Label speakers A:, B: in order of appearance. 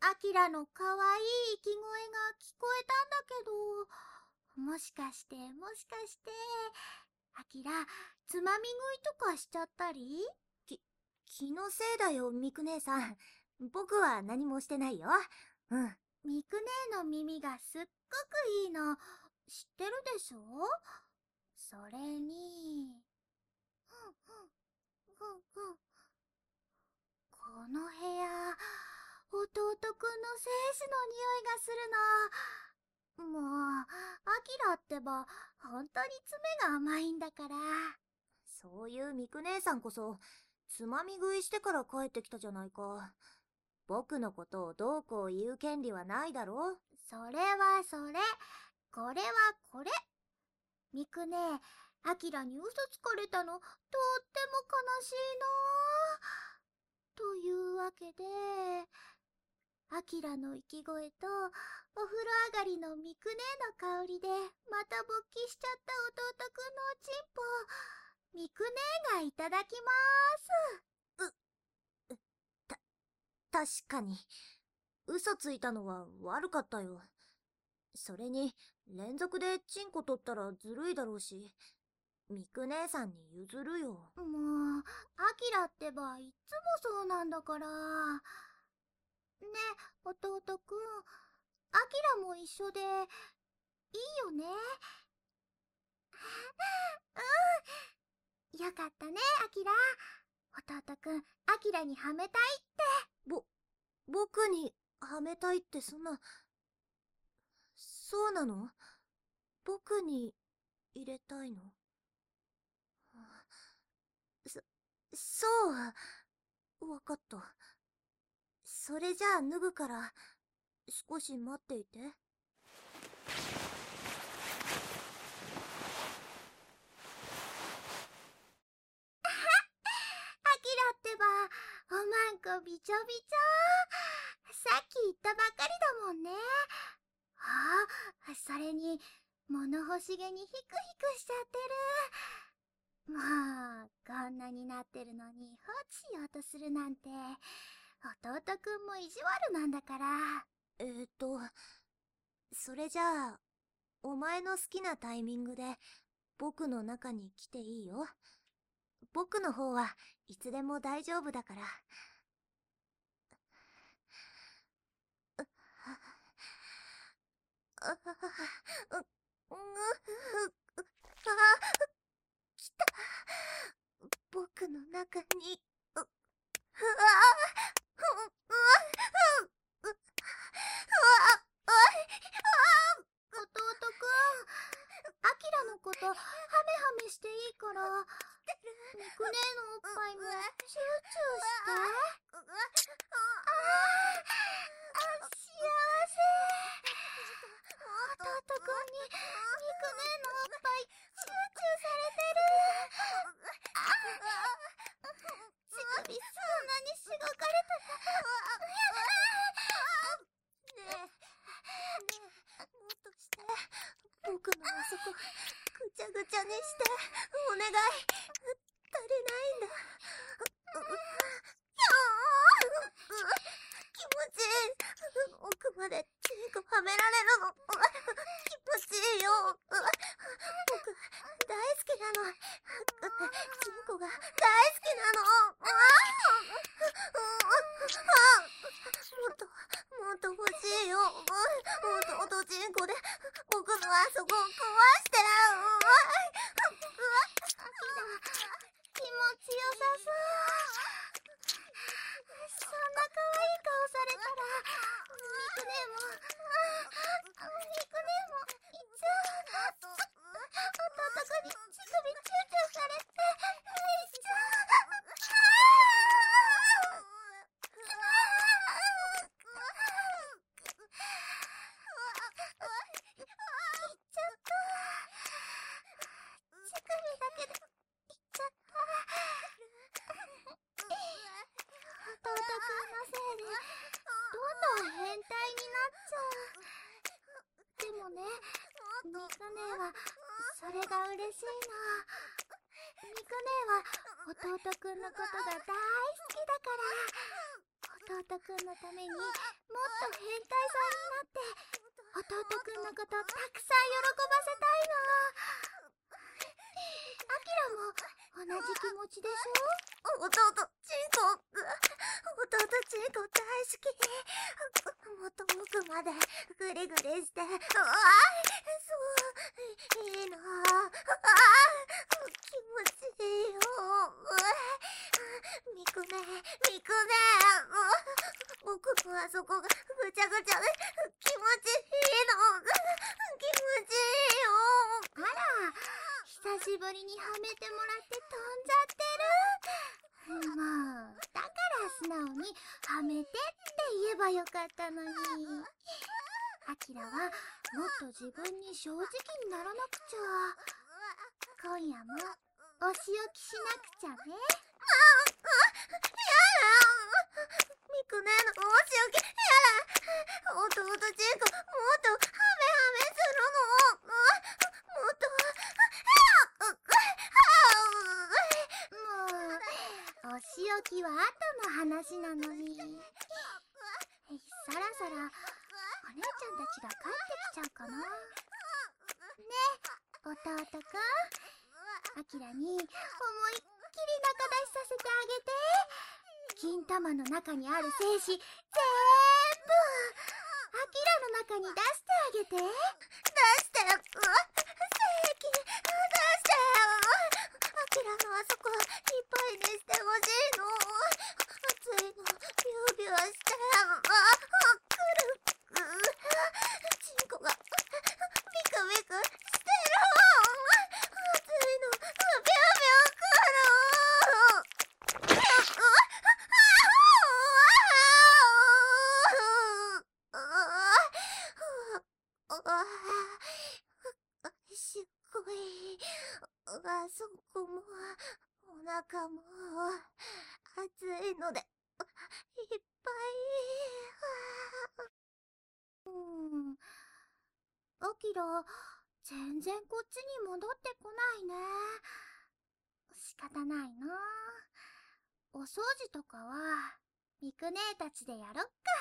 A: アキラのかわいい息声が聞こえたんだけど、もしかして、アキラ、つまみ食いとかしちゃったり？
B: 気のせいだよ、ミク姉さん。僕は何もしてないよ。うん。
A: ミク姉の耳がすっごくいいの、知ってるでしょ？それに、この部屋、弟くんの精子の匂いがするの。もう、アキラってば、本当に爪が甘いんだから。
B: そういうミク姉さんこそ、つまみ食いしてから帰ってきたじゃないか。僕のことをどうこう言う権利はないだろ。
A: それはそれ、これはこれ。ミク姉、アキラに嘘つかれたの、とっても悲しいな。というわけで、アキラの息声とお風呂上がりのミク姉の香りでまた勃起しちゃった弟くんのおちんぽ、ミク姉がいただきまーす。
B: 確かに、嘘ついたのは悪かったよ。それに、連続でチンコ取ったらずるいだろうし、ミク姉さんに譲るよ。
A: もう、アキラってばいつもそうなんだから。ね、弟くん、アキラも一緒でいいよね？うん、よかったね、アキラ。弟くん、アキラにはめたいって。
B: 僕にはめたいってそんな。そうなの？僕に入れたいの？そう。わかった。それじゃあ脱ぐから、少し待っていて。
A: アキラってば、おまんこびちょびちょ。さっき言ったばっかりだもんね。それに、物欲しげにヒクヒクしちゃってる。もう、こんなになってるのに放置しようとするなんて、弟くんも意地悪なんだから。
B: それじゃあ、お前の好きなタイミングで僕の中に来ていいよ。僕の方はいつでも大丈夫だから。来た。僕の中に。
A: 弟くん、アキラのことハメハメしていいから、ミク姉のおっぱいもチューチューして。幸せ。弟くんにミク姉のおっぱいチューチューされてる。乳首そんなにしごかれたか。
B: もっとして。僕のあそこぐちゃぐちゃにしてお願い。足りないんだ。気持ちいい。奥までチンコはめられるの気持ちいいよ。僕大好きなの。チンコが大好きなの。もっと欲しいよ。弟チンコで僕のあそこを壊して
A: 気持ちよさそう。そんな可愛い顔されたら、ミク姉もいっちゃう。弟くんに乳首チューチューされて、いっちゃった。乳首だけでいっちゃった。弟くんのせいでどんどん変態になっちゃう。でもね、ミク姉はそれが嬉しいの。ミク姉は弟くんのことが大好きだから、 弟くんのためにもっと変態さんになって弟くんのことたくさん喜ばせたいの。アキラも同じ気持ちでしょ？
B: 弟、チンコ。弟、チンコ大好き。もっと奥までグリグリして。そう、いいな。気持ちいいよ。ミクね、ミクね。僕のあそこがぐちゃぐちゃで気持ちいいの。気持ちいいよ。
A: あら、久しぶりにはめてもらって飛んじゃってる。もう、だから素直にはめてって言えばよかったのに。アキラはもっと自分に正直にならなくちゃ。今夜もお仕置きしなくちゃね。
B: ミクねのお仕置き、やだ。弟チンコ、もっとハメハメするの。もっと、
A: もう、お仕置きは後の話なのに。そろそろ、お姉ちゃんたちが帰ってきちゃうかな。ね、弟くん。アキラに思いっきり仲出しさせてあげて。金玉の中にある精子、全部、アキラの中に出してあげて。
B: 出してよ。正規、出してよ。アキラのあそこいっぱいにしてほしいの。熱いの、ビュービューして。くる。チンコが、ビクビクしてる。熱いの、ビュービューくる。すっごい。あそこも、お腹も、暑いので、いっぱ
A: アキラ、全然こっちに戻ってこないね。仕方ないな。お掃除とかは、ミク姉たちでやろっか。